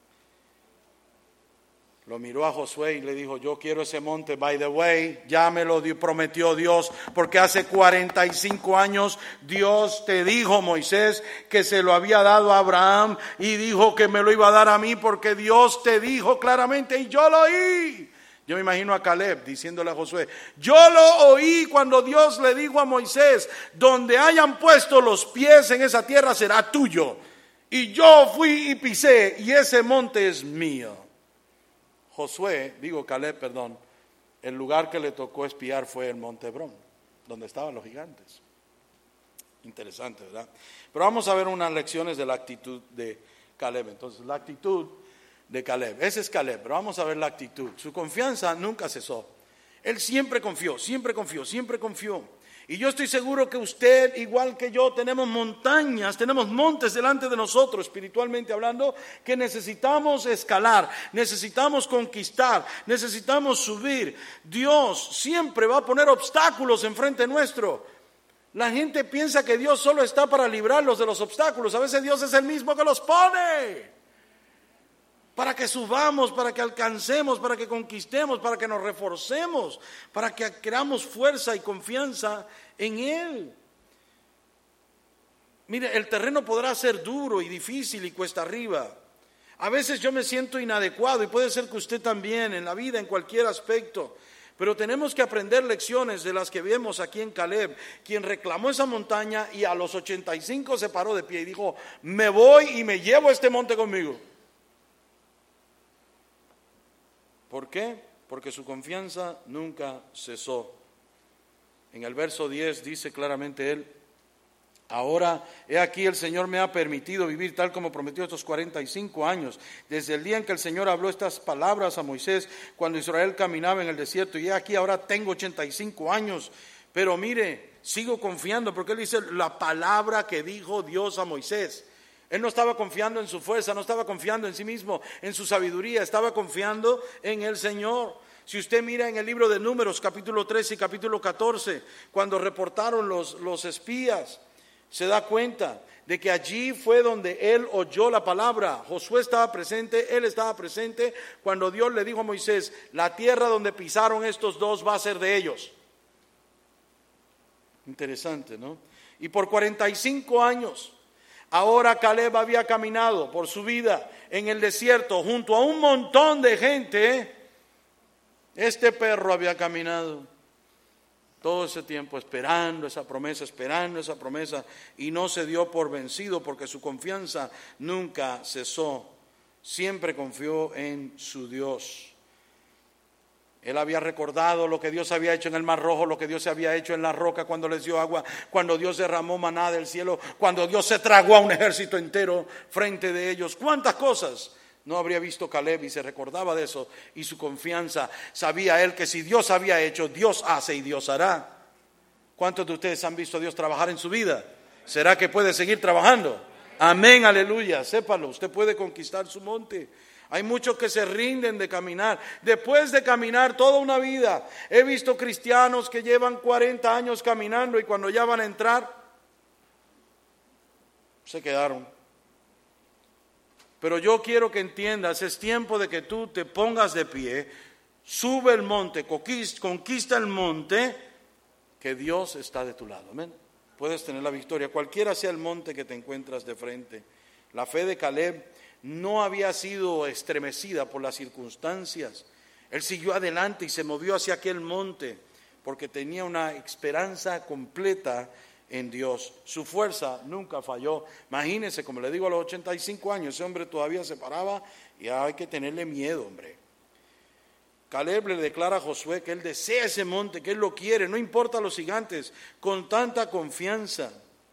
[SPEAKER 1] Lo miró a Josué y le dijo, yo quiero ese monte, by the way, ya me lo prometió Dios, porque hace cuarenta y cinco años Dios te dijo, Moisés, que se lo había dado a Abraham y dijo que me lo iba a dar a mí porque Dios te dijo claramente y yo lo oí. Yo me imagino a Caleb diciéndole a Josué, yo lo oí cuando Dios le dijo a Moisés, donde hayan puesto los pies en esa tierra será tuyo. Y yo fui y pisé y ese monte es mío. Josué, digo Caleb, perdón, el lugar que le tocó espiar fue el monte Hebrón, donde estaban los gigantes. Interesante, ¿verdad? Pero vamos a ver unas lecciones de la actitud de Caleb. Entonces, la actitud de Caleb, ese es Caleb, pero vamos a ver la actitud. Su confianza nunca cesó. Él siempre confió, siempre confió, siempre confió. Y yo estoy seguro que usted, igual que yo, tenemos montañas, tenemos montes delante de nosotros, espiritualmente hablando, que necesitamos escalar, necesitamos conquistar, necesitamos subir. Dios siempre va a poner obstáculos enfrente nuestro. La gente piensa que Dios solo está para librarlos de los obstáculos. A veces Dios es el mismo que los pone. Para que subamos, para que alcancemos, para que conquistemos, para que nos reforcemos, para que creamos fuerza y confianza en Él. Mire, el terreno podrá ser duro y difícil y cuesta arriba. A veces yo me siento inadecuado y puede ser que usted también, en la vida, en cualquier aspecto. Pero tenemos que aprender lecciones de las que vemos aquí en Caleb, quien reclamó esa montaña y a los ochenta y cinco se paró de pie y dijo, me voy y me llevo este monte conmigo. ¿Por qué? Porque su confianza nunca cesó. En el verso diez dice claramente él, ahora he aquí el Señor me ha permitido vivir tal como prometió estos cuarenta y cinco años, desde el día en que el Señor habló estas palabras a Moisés cuando Israel caminaba en el desierto, y he aquí ahora tengo ochenta y cinco años, pero mire, sigo confiando porque él dice la palabra que dijo Dios a Moisés. Él no estaba confiando en su fuerza, no estaba confiando en sí mismo, en su sabiduría, estaba confiando en el Señor. Si usted mira en el libro de Números, capítulo trece y capítulo catorce, cuando reportaron los, los espías, se da cuenta de que allí fue donde él oyó la palabra. Josué estaba presente, él estaba presente cuando Dios le dijo a Moisés: la tierra donde pisaron estos dos va a ser de ellos. Interesante, ¿no? Y por cuarenta y cinco años, ahora Caleb había caminado por su vida en el desierto junto a un montón de gente. Este perro había caminado todo ese tiempo esperando esa promesa, esperando esa promesa, y no se dio por vencido porque su confianza nunca cesó. Siempre confió en su Dios. Él había recordado lo que Dios había hecho en el Mar Rojo, lo que Dios había hecho en la roca cuando les dio agua, cuando Dios derramó maná del cielo, cuando Dios se tragó a un ejército entero frente de ellos. ¿Cuántas cosas no habría visto Caleb? Y se recordaba de eso, y su confianza, sabía él que si Dios había hecho, Dios hace y Dios hará. ¿Cuántos de ustedes han visto a Dios trabajar en su vida? ¿Será que puede seguir trabajando? Amén, aleluya, sépalo, usted puede conquistar su monte. Hay muchos que se rinden de caminar. Después de caminar toda una vida, he visto cristianos que llevan cuarenta años caminando y cuando ya van a entrar, se quedaron. Pero yo quiero que entiendas, es tiempo de que tú te pongas de pie, sube el monte, conquista el monte, que Dios está de tu lado. Amén. Puedes tener la victoria, cualquiera sea el monte que te encuentras de frente. La fe de Caleb no había sido estremecida por las circunstancias. Él siguió adelante y se movió hacia aquel monte porque tenía una esperanza completa en Dios. Su fuerza nunca falló. Imagínense, como le digo, a los ochenta y cinco años, ese hombre todavía se paraba y hay que tenerle miedo, hombre. Caleb le declara a Josué que él desea ese monte, que él lo quiere, no importa los gigantes, con tanta confianza.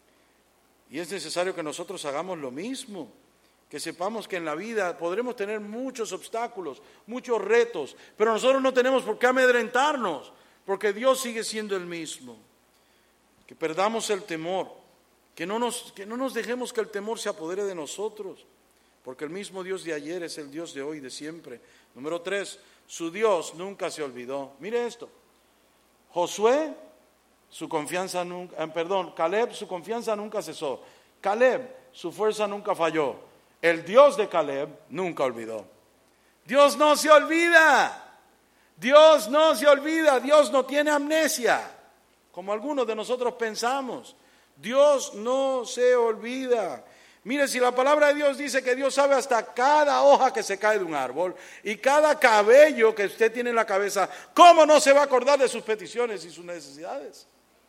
[SPEAKER 1] Y es necesario que nosotros hagamos lo mismo, que sepamos que en la vida podremos tener muchos obstáculos, muchos retos, pero nosotros no tenemos por qué amedrentarnos, porque Dios sigue siendo el mismo. Que perdamos el temor, que no nos, que no nos dejemos que el temor se apodere de nosotros, porque el mismo Dios de ayer es el Dios de hoy, de siempre. Número tres, su Dios nunca se olvidó. Mire esto, Josué, su confianza nunca, eh, perdón, Caleb, su confianza nunca cesó. Caleb, su fuerza nunca falló. El Dios de Caleb nunca olvidó. Dios no se olvida, Dios no se olvida, Dios no tiene amnesia, como algunos de nosotros pensamos. Dios no se olvida. Mire, si la palabra de Dios dice que Dios sabe hasta cada hoja que se cae de un árbol y cada cabello que usted tiene en la cabeza, ¿cómo no se va a acordar de sus peticiones y sus necesidades?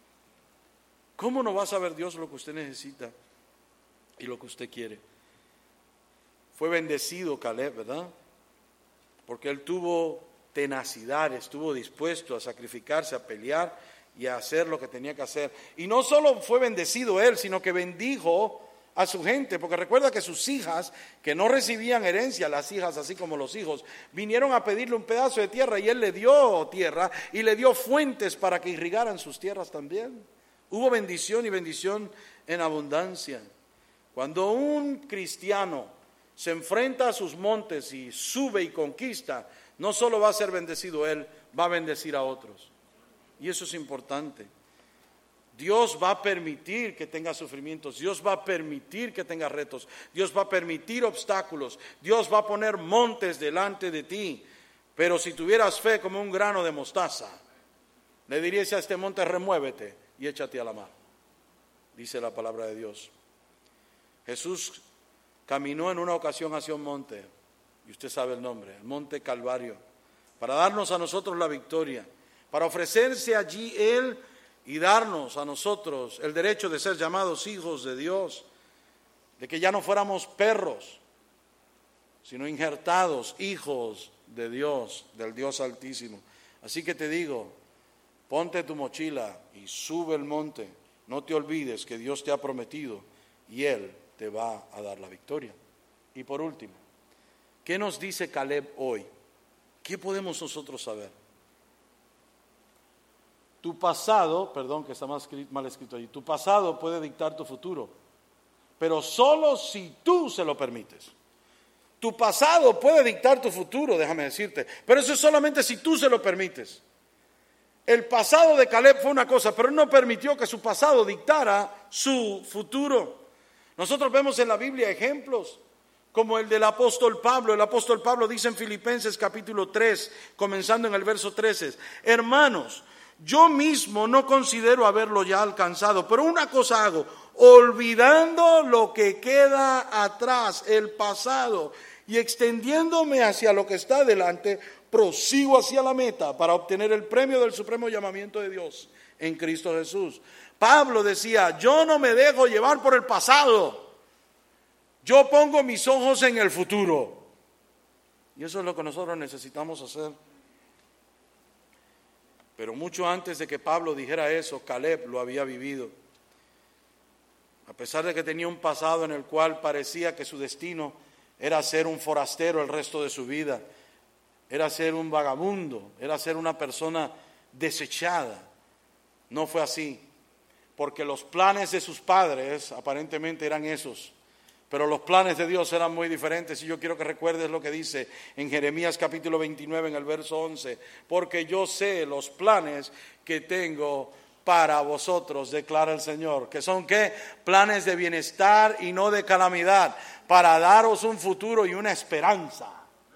[SPEAKER 1] ¿Cómo no va a saber Dios lo que usted necesita y lo que usted quiere? Fue bendecido Caleb, ¿verdad? Porque él tuvo tenacidad, estuvo dispuesto a sacrificarse, a pelear y a hacer lo que tenía que hacer. Y no solo fue bendecido él, sino que bendijo a su gente, porque recuerda que sus hijas, que no recibían herencia, las hijas así como los hijos, vinieron a pedirle un pedazo de tierra y él le dio tierra y le dio fuentes para que irrigaran sus tierras también. Hubo bendición y bendición en abundancia. Cuando un cristiano se enfrenta a sus montes y sube y conquista, no solo va a ser bendecido él, va a bendecir a otros. Y eso es importante. Dios va a permitir que tenga sufrimientos, Dios va a permitir que tenga retos, Dios va a permitir obstáculos, Dios va a poner montes delante de ti. Pero si tuvieras fe como un grano de mostaza, le dirías a este monte: remuévete y échate a la mar, dice la palabra de Dios. Jesús caminó en una ocasión hacia un monte, y usted sabe el nombre, el monte Calvario, para darnos a nosotros la victoria, para ofrecerse allí Él y darnos a nosotros el derecho de ser llamados hijos de Dios, de que ya no fuéramos perros, sino injertados, hijos de Dios, del Dios Altísimo. Así que te digo, ponte tu mochila y sube el monte, no te olvides que Dios te ha prometido y Él te va a dar la victoria. Y por último, ¿qué nos dice Caleb hoy? ¿Qué podemos nosotros saber? Tu pasado, perdón que está mal escrito ahí, tu pasado puede dictar tu futuro, pero solo si tú se lo permites. Tu pasado puede dictar tu futuro, déjame decirte, pero eso es solamente si tú se lo permites. El pasado de Caleb fue una cosa, pero él no permitió que su pasado dictara su futuro. Nosotros vemos en la Biblia ejemplos como el del apóstol Pablo. El apóstol Pablo dice en Filipenses capítulo tres, comenzando en el verso trece, hermanos, yo mismo no considero haberlo ya alcanzado, pero una cosa hago, olvidando lo que queda atrás, el pasado, y extendiéndome hacia lo que está delante, prosigo hacia la meta para obtener el premio del supremo llamamiento de Dios en Cristo Jesús. Pablo decía, yo no me dejo llevar por el pasado, yo pongo mis ojos en el futuro. Y eso es lo que nosotros necesitamos hacer. Pero mucho antes de que Pablo dijera eso, Caleb lo había vivido. A pesar de que tenía un pasado en el cual parecía que su destino era ser un forastero el resto de su vida, era ser un vagabundo, era ser una persona desechada. No fue así, porque los planes de sus padres aparentemente eran esos, pero los planes de Dios eran muy diferentes. Y yo quiero que recuerdes lo que dice en Jeremías capítulo veintinueve, en el verso once, porque yo sé los planes que tengo para vosotros, declara el Señor, que son ¿qué? Planes de bienestar y no de calamidad, para daros un futuro y una esperanza.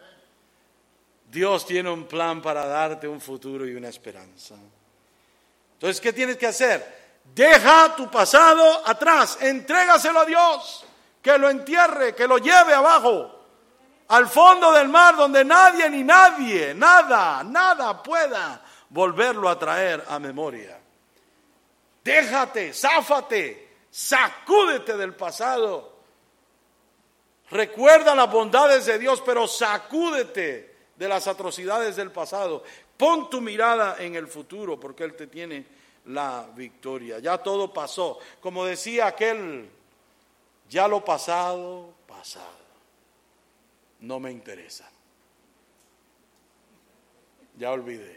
[SPEAKER 1] Dios tiene un plan para darte un futuro y una esperanza. Entonces, ¿qué tienes que hacer? Deja tu pasado atrás, entrégaselo a Dios, que lo entierre, que lo lleve abajo, al fondo del mar, donde nadie ni nadie, nada, nada pueda volverlo a traer a memoria. Déjate, záfate, sacúdete del pasado. Recuerda las bondades de Dios, pero sacúdete de las atrocidades del pasado. Pon tu mirada en el futuro, porque Él te tiene la victoria. Ya todo pasó. Como decía aquel, ya lo pasado, pasado. No me interesa. Ya olvidé.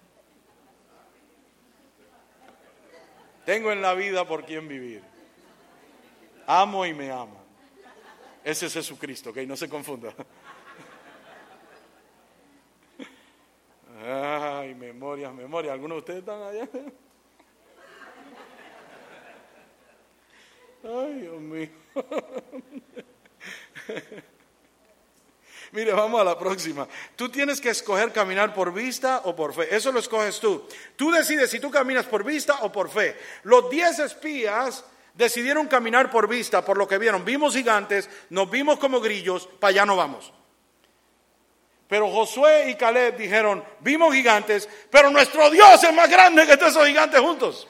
[SPEAKER 1] Tengo en la vida por quién vivir. Amo y me ama. Ese es Jesucristo, ¿ok? No se confunda. Ay, memorias, memorias. ¿Algunos de ustedes están allá? Ay, Dios mío. Mire, vamos a la próxima. Tú tienes que escoger caminar por vista o por fe. Eso lo escoges tú. Tú decides si tú caminas por vista o por fe. Los diez espías decidieron caminar por vista, por lo que vieron. Vimos gigantes, nos vimos como grillos, para allá no vamos. Pero Josué y Caleb dijeron, vimos gigantes, pero nuestro Dios es más grande que todos esos gigantes juntos.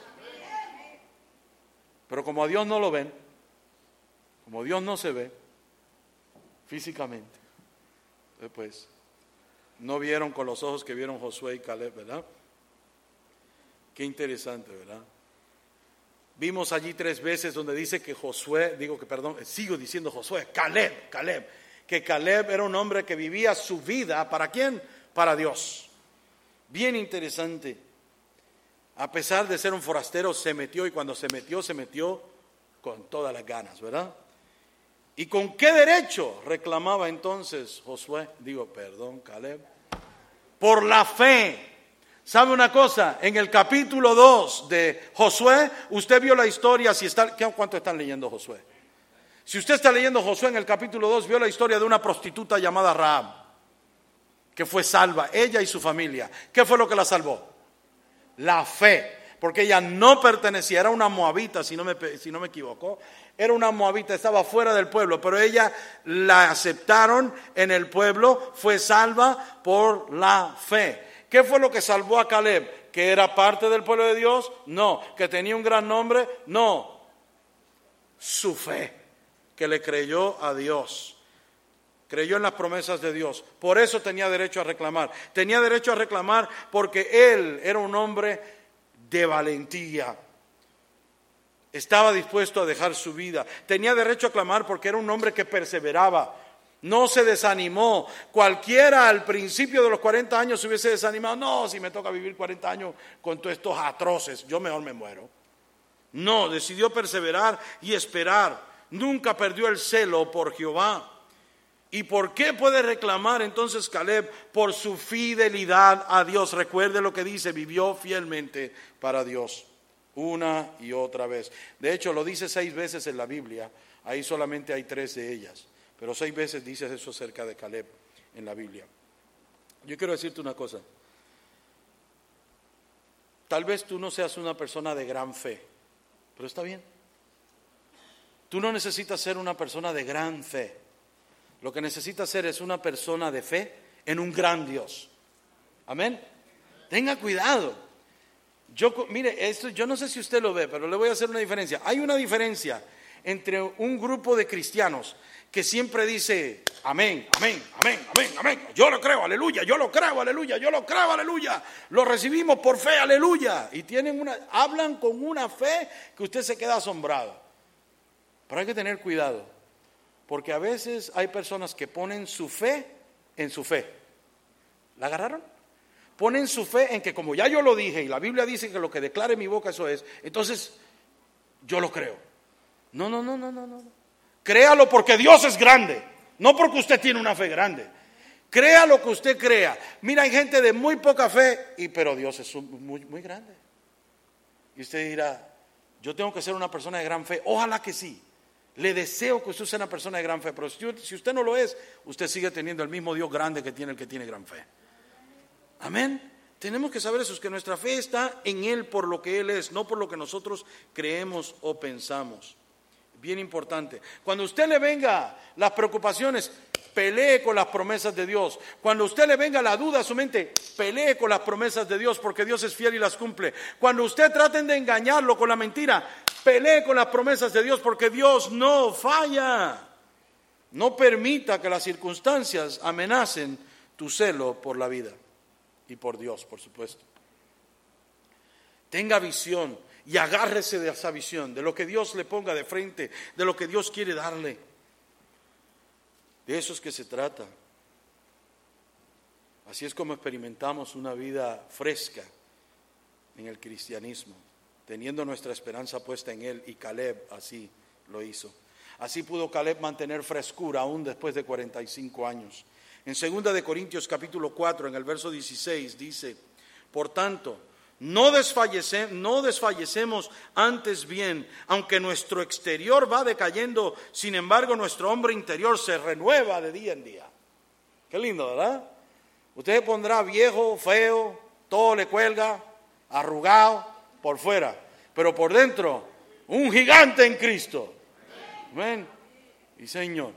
[SPEAKER 1] Pero como a Dios no lo ven, como Dios no se ve físicamente, pues no vieron con los ojos que vieron Josué y Caleb, ¿verdad? Qué interesante, ¿verdad? Vimos allí tres veces donde dice que Josué, digo que perdón, sigo diciendo Josué, Caleb, Caleb, que Caleb era un hombre que vivía su vida, ¿para quién? Para Dios. Bien interesante. A pesar de ser un forastero, se metió, y cuando se metió, se metió con todas las ganas, ¿verdad? ¿Y con qué derecho reclamaba entonces Josué? Digo, perdón, Caleb. Por la fe. ¿Sabe una cosa? En el capítulo dos de Josué, usted vio la historia, si está, ¿cuánto están leyendo Josué? Si usted está leyendo Josué en el capítulo dos, vio la historia de una prostituta llamada Rahab, que fue salva, ella y su familia. ¿Qué fue lo que la salvó? La fe. Porque ella no pertenecía, era una moabita, si no me, si no me equivoco, era una moabita, estaba fuera del pueblo, pero ella la aceptaron en el pueblo, fue salva por la fe. ¿Qué fue lo que salvó a Caleb? ¿Que era parte del pueblo de Dios? No. ¿Que tenía un gran nombre? No. Su fe, que le creyó a Dios. Creyó en las promesas de Dios. Por eso tenía derecho a reclamar. Tenía derecho a reclamar porque él era un hombre de valentía. Estaba dispuesto a dejar su vida. Tenía derecho a clamar porque era un hombre que perseveraba. No se desanimó. Cualquiera al principio de los cuarenta años se hubiese desanimado. No, si me toca vivir cuarenta años con todos estos atroces, yo mejor me muero. No, decidió perseverar y esperar. nunca perdió el celo por Jehová. ¿Y por qué puede reclamar entonces Caleb? Por su fidelidad a Dios. Recuerde lo que dice, vivió fielmente para Dios, una y otra vez. De hecho, lo dice seis veces en la Biblia, ahí solamente hay tres de ellas, pero seis veces dice eso acerca de Caleb en la Biblia. Yo quiero decirte una cosa, tal vez tú no seas una persona de gran fe, pero está bien. Tú no necesitas ser una persona de gran fe. Lo que necesitas ser es una persona de fe en un gran Dios. Amén. Tenga cuidado. Yo, mire, esto, yo no sé si usted lo ve, pero le voy a hacer una diferencia. Hay una diferencia entre un grupo de cristianos que siempre dice amén, amén, amén, amén, amén. Yo lo creo, aleluya, yo lo creo, aleluya, yo lo creo, aleluya. Lo recibimos por fe, aleluya. Y tienen una, hablan con una fe que usted se queda asombrado. Pero hay que tener cuidado. Porque a veces hay personas que ponen su fe en su fe. ¿La agarraron? Ponen su fe en que como ya yo lo dije y la Biblia dice que lo que declare mi boca eso es, entonces yo lo creo. No, no, no, no, no, no. Créalo porque Dios es grande, no porque usted tiene una fe grande. Crea lo que usted crea. Mira, hay gente de muy poca fe, y pero Dios es muy, muy grande. Y usted dirá, yo tengo que ser una persona de gran fe. Ojalá que sí. Le deseo que usted sea una persona de gran fe, pero si usted no lo es, usted sigue teniendo el mismo Dios grande que tiene el que tiene gran fe. Amén. Tenemos que saber eso, es que nuestra fe está en Él por lo que Él es, no por lo que nosotros creemos o pensamos. Bien importante. Cuando a usted le venga las preocupaciones, pelee con las promesas de Dios. Cuando a usted le venga la duda a su mente, pelee con las promesas de Dios, porque Dios es fiel y las cumple. Cuando usted traten de engañarlo con la mentira, pelee con las promesas de Dios, porque Dios no falla. No permita que las circunstancias amenacen tu celo por la vida y por Dios, por supuesto. Tenga visión y agárrese de esa visión, de lo que Dios le ponga de frente, de lo que Dios quiere darle. De eso es que se trata. Así es como experimentamos una vida fresca en el cristianismo, teniendo nuestra esperanza puesta en Él, y Caleb así lo hizo. Así pudo Caleb mantener frescura aún después de cuarenta y cinco años. En segunda de Corintios capítulo cuatro, en el verso dieciséis, dice, por tanto, no, desfallece, no desfallecemos, antes bien, aunque nuestro exterior va decayendo, sin embargo nuestro hombre interior se renueva de día en día. Qué lindo, ¿verdad? Usted se pondrá viejo, feo, todo le cuelga, arrugado por fuera, pero por dentro, un gigante en Cristo. Amén. Y Señor,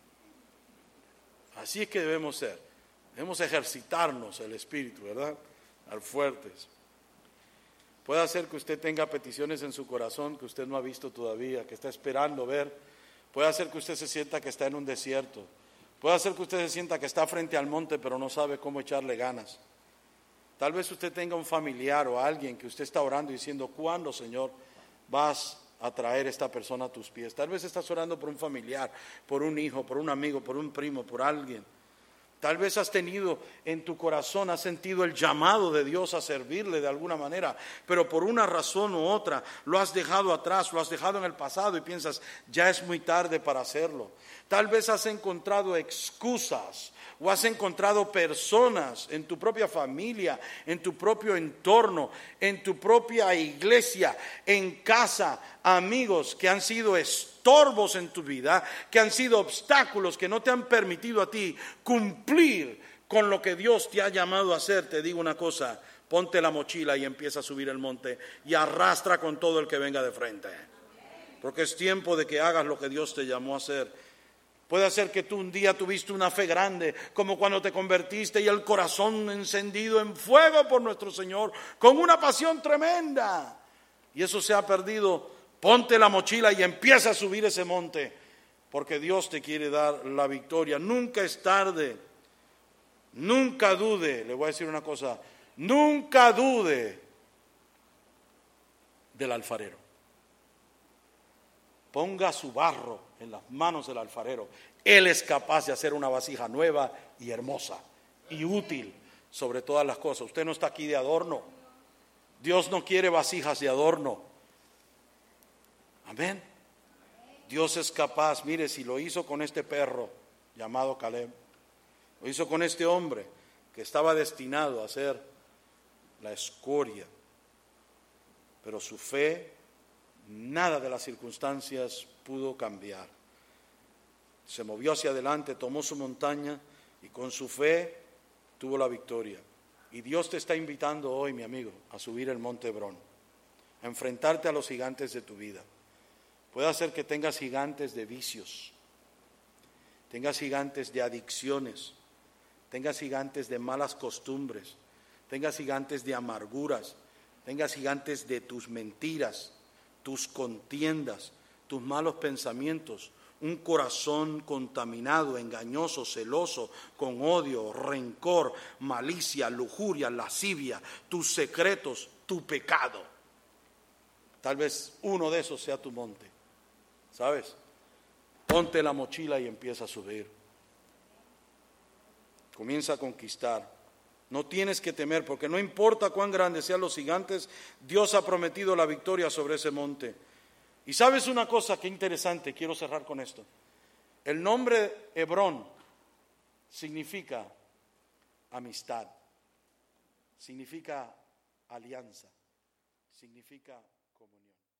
[SPEAKER 1] así es que debemos ser. Debemos ejercitarnos el espíritu, ¿verdad? Al fuertes. Puede hacer que usted tenga peticiones en su corazón que usted no ha visto todavía, que está esperando ver. Puede hacer que usted se sienta que está en un desierto. Puede hacer que usted se sienta que está frente al monte, pero no sabe cómo echarle ganas. Tal vez usted tenga un familiar o alguien que usted está orando diciendo, ¿cuándo, Señor, vas a traer esta persona a tus pies? Tal vez estás orando por un familiar, por un hijo, por un amigo, por un primo, por alguien. Tal vez has tenido en tu corazón, has sentido el llamado de Dios a servirle de alguna manera, pero por una razón u otra lo has dejado atrás, lo has dejado en el pasado y piensas, ya es muy tarde para hacerlo. Tal vez has encontrado excusas o has encontrado personas en tu propia familia, en tu propio entorno, en tu propia iglesia, en casa, amigos que han sido estorbos en tu vida, que han sido obstáculos que no te han permitido a ti cumplir con lo que Dios te ha llamado a hacer. Te digo una cosa, ponte la mochila y empieza a subir el monte y arrastra con todo el que venga de frente, porque es tiempo de que hagas lo que Dios te llamó a hacer. Puede ser que tú un día tuviste una fe grande, como cuando te convertiste y el corazón encendido en fuego por nuestro Señor, con una pasión tremenda, y eso se ha perdido. Ponte la mochila y empieza a subir ese monte, porque Dios te quiere dar la victoria. Nunca es tarde, nunca dude, le voy a decir una cosa, nunca dude del alfarero. Ponga su barro en las manos del alfarero. Él es capaz de hacer una vasija nueva y hermosa y útil sobre todas las cosas. Usted no está aquí de adorno. Dios no quiere vasijas de adorno. Amén. Dios es capaz, mire, si lo hizo con este perro llamado Caleb, lo hizo con este hombre que estaba destinado a ser la escoria, pero su fe, nada de las circunstancias pudo cambiar. Se movió hacia adelante, tomó su montaña y con su fe tuvo la victoria. Y Dios te está invitando hoy, mi amigo, a subir el monte Hebrón, a enfrentarte a los gigantes de tu vida. Puede ser que tengas gigantes de vicios, tengas gigantes de adicciones, tengas gigantes de malas costumbres, tengas gigantes de amarguras, tengas gigantes de tus mentiras, tus contiendas, tus malos pensamientos, un corazón contaminado, engañoso, celoso, con odio, rencor, malicia, lujuria, lascivia, tus secretos, tu pecado. Tal vez uno de esos sea tu monte, ¿sabes? Ponte la mochila y empieza a subir. Comienza a conquistar. No tienes que temer, porque no importa cuán grandes sean los gigantes, Dios ha prometido la victoria sobre ese monte. Y sabes una cosa que interesante, quiero cerrar con esto. El nombre Hebrón significa amistad, significa alianza, significa comunión.